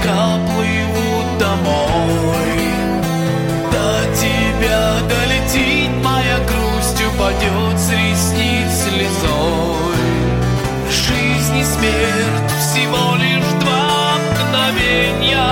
облака плывут домой. До тебя долетит моя грусть, упадет с ресниц слезой. Жизнь и смерть всего лишь два мгновенья.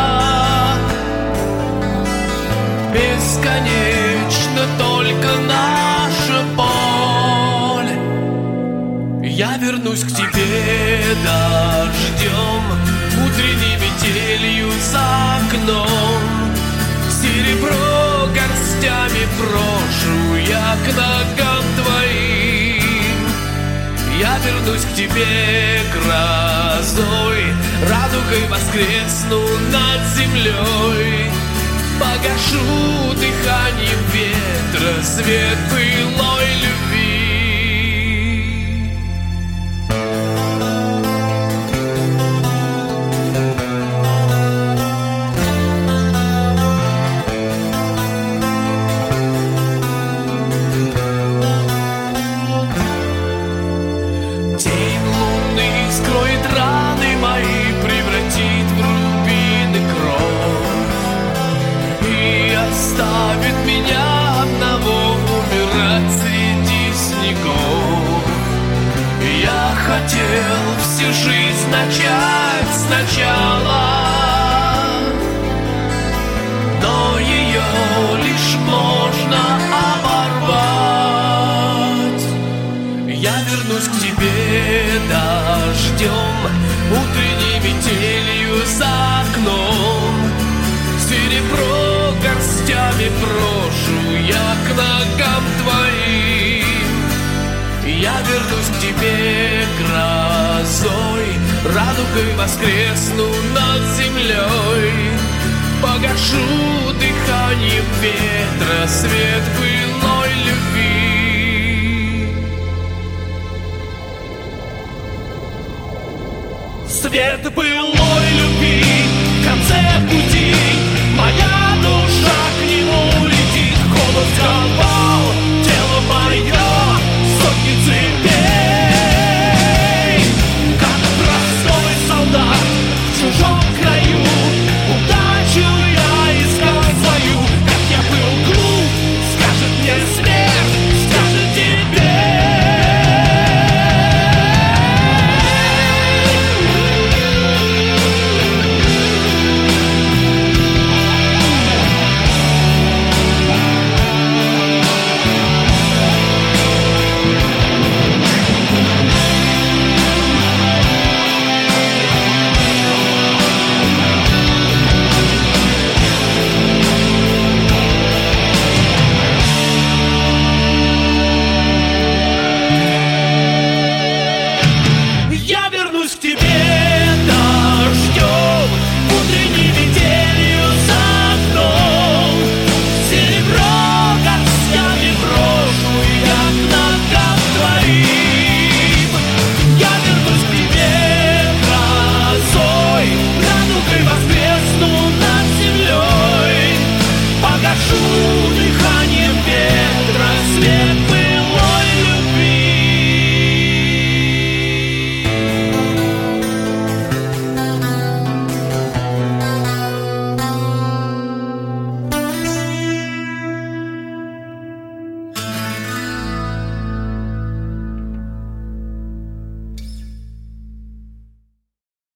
Бесконечно только наша боль. Я вернусь к тебе дождем, утренней метелью за окном. Серебро горстями брошу я к ногам твоим. Я вернусь к тебе грозой, радугой воскресну над землей. Погашу дыханием ветра свет былой любви. Тень луны скроет раны мои, превратит в рубины кровь и оставит меня одного умирать среди снегов. Я хотел всю жизнь начать сначала, но ее лишь можно оборвать. Я вернусь к тебе дождем, утренней метелью за окном. Серебро горстями брошу я к ногам твоим. Я вернусь к тебе грозой, радугой воскресну над землей. Погашу дыханием ветра свет былой любви. Свет былой любви в конце пути, моя душа к нему летит, голос голова.